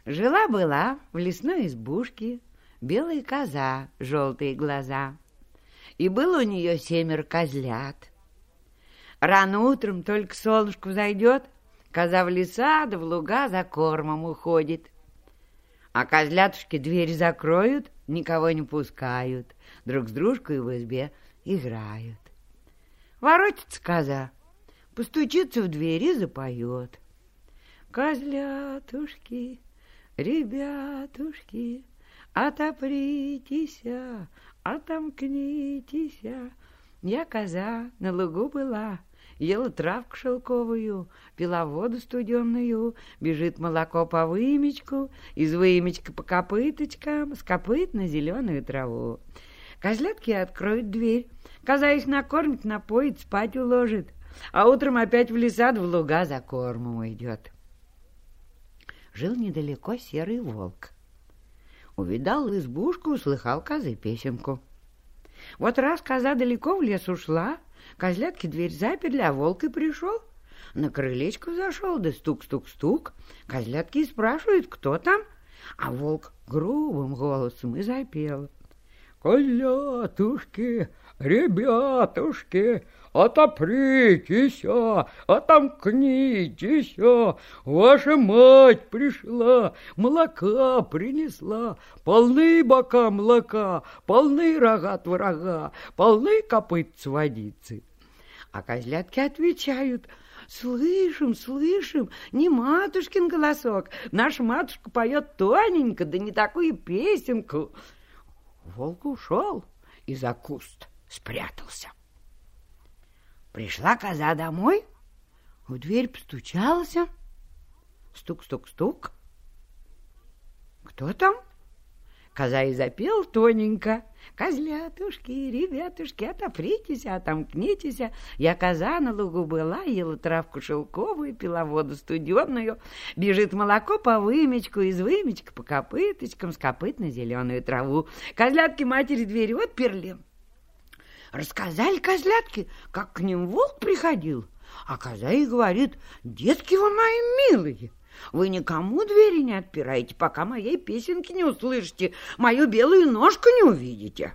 Жила-была в лесной избушке белая коза, желтые глаза, и было у нее 7 козлят. Рано утром только солнышко взойдет, коза в леса да в луга за кормом уходит. А козлятушки дверь закроют, никого не пускают, друг с дружкой в избе играют. Воротится коза, постучится в дверь и запоет. Козлятушки, ребятушки, отопритесь, отомкнитесь. Я коза на лугу была, ела травку шелковую, пила воду студенную, бежит молоко по вымечку, из вымечка по копыточкам, с копыт на зеленую траву. Козлятки откроют дверь, коза их накормит, напоит, спать уложит, а утром опять в леса да в луга за кормом уйдет. Жил недалеко серый волк. Увидал избушку, услыхал козы песенку. Вот раз коза далеко в лес ушла, козлятки дверь заперли, а волк и пришел. На крылечко зашел, да стук-стук-стук. Козлятки и спрашивают, кто там, а волк грубым голосом и запел. Козлятушки, ребятушки, отопритесь, отомкнитесь, ваша мать пришла, молока принесла, полны бока молока, полны рога творога, полны копытц водицы. А козлятки отвечают: слышим, слышим, не матушкин голосок, наша матушка поет тоненько, да не такую песенку. Волк ушел и за куст спрятался. Пришла коза домой, в дверь постучался. Стук-стук-стук. Кто там? Коза и запел тоненько. Козлятушки, ребятушки, отопритесь, отомкнитесь. Я коза на лугу была, ела травку шелковую, пила воду студеную. Бежит молоко по вымечку, из вымечка по копыточкам, с копыт на зеленую траву. Козлятки матери дверь отперли. Рассказали козлятки, как к ним волк приходил. А коза и говорит: детки вы мои милые, вы никому двери не отпираете, пока моей песенки не услышите, мою белую ножку не увидите.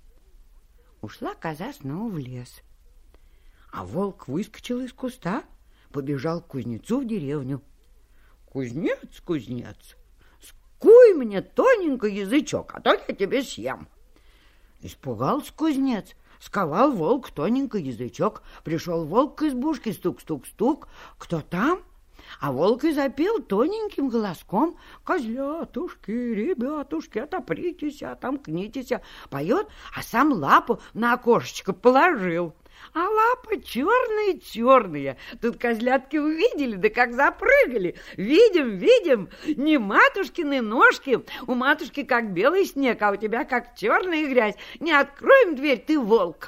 Ушла коза снова в лес. А волк выскочил из куста, побежал к кузнецу в деревню. Кузнец, кузнец, скуй мне тоненько язычок, а то я тебе съем. Испугался кузнец. Сковал волк тоненько язычок. Пришел волк к избушке, стук-стук-стук. Кто там? А волк и запел тоненьким голоском: козлятушки, ребятушки, отопритесь, отомкнитесь. Поет, а сам лапу на окошечко положил. А лапы черные-черные. Тут козлятки увидели, да как запрыгали. Видим, видим, не матушкины ножки. У матушки как белый снег, а у тебя как черная грязь. Не откроем дверь, ты волк.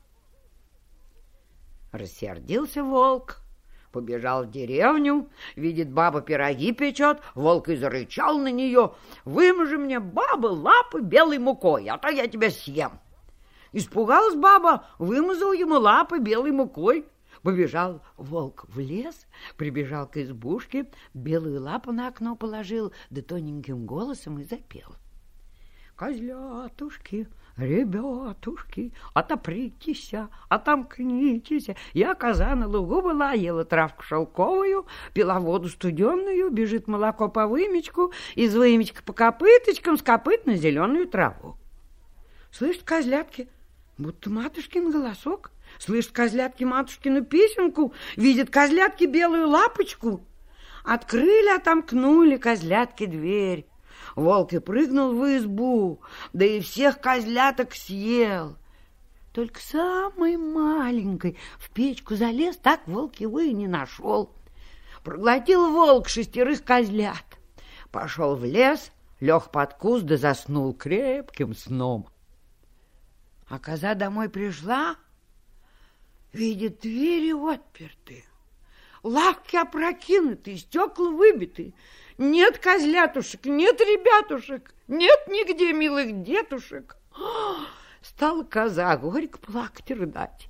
Рассердился волк, побежал в деревню, видит, баба пироги печет, волк и зарычал на нее: вымажи мне, баба, лапы белой мукой, а то я тебя съем. Испугалась баба, вымазал ему лапы белой мукой. Побежал волк в лес, прибежал к избушке, белую лапу на окно положил, да тоненьким голосом и запел: козлятушки, ребятушки, отопритесь, отомкнитесь. Я коза на лугу была, ела травку шелковую, пила воду студенную, бежит молоко по вымечку, из вымечка по копыточкам, с копыт на зеленую траву. Слышат козлятки, будто матушкин голосок. Слышат козлятки матушкину песенку, видят козлятки белую лапочку. Открыли, отомкнули козлятки дверь. Волк и прыгнул в избу, да и всех козляток съел. Только самый маленький в печку залез, так волк его и не нашел. Проглотил волк 6 козлят. Пошел в лес, лег под куст, да заснул крепким сном. А коза домой пришла, видит, двери отперты, лавки опрокинуты, стекла выбиты. Нет козлятушек, нет ребятушек, нет нигде милых детушек. Стала коза горько плакать и рыдать.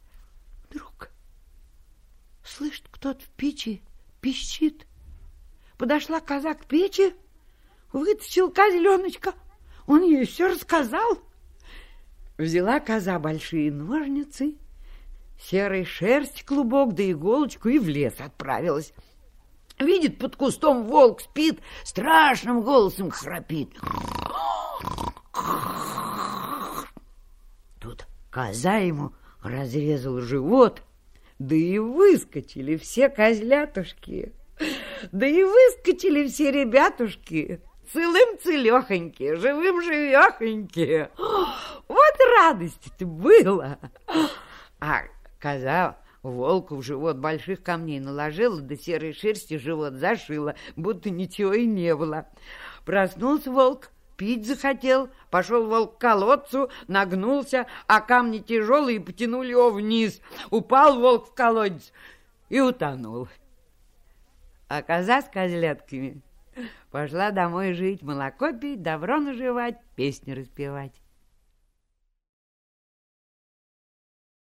Вдруг слышит, кто-то в печи пищит. Подошла коза к печи, вытащил козленочка. Он ей все рассказал. Взяла коза большие ножницы, серой шерсть клубок да иголочку и в лес отправилась. Видит, под кустом волк спит, страшным голосом храпит. Тут коза ему разрезала живот, да и выскочили все козлятушки, да и выскочили все ребятушки, целым-целехоньки, живым-живехоньки. Вот радость-то было. А коза волку в живот больших камней наложила, да серой шерсти живот зашила, будто ничего и не было. Проснулся волк, пить захотел, пошел волк к колодцу, нагнулся, а камни тяжелые потянули его вниз. Упал волк в колодец и утонул. А коза с козлятками пошла домой жить, молоко пить, добро наживать, песни распевать.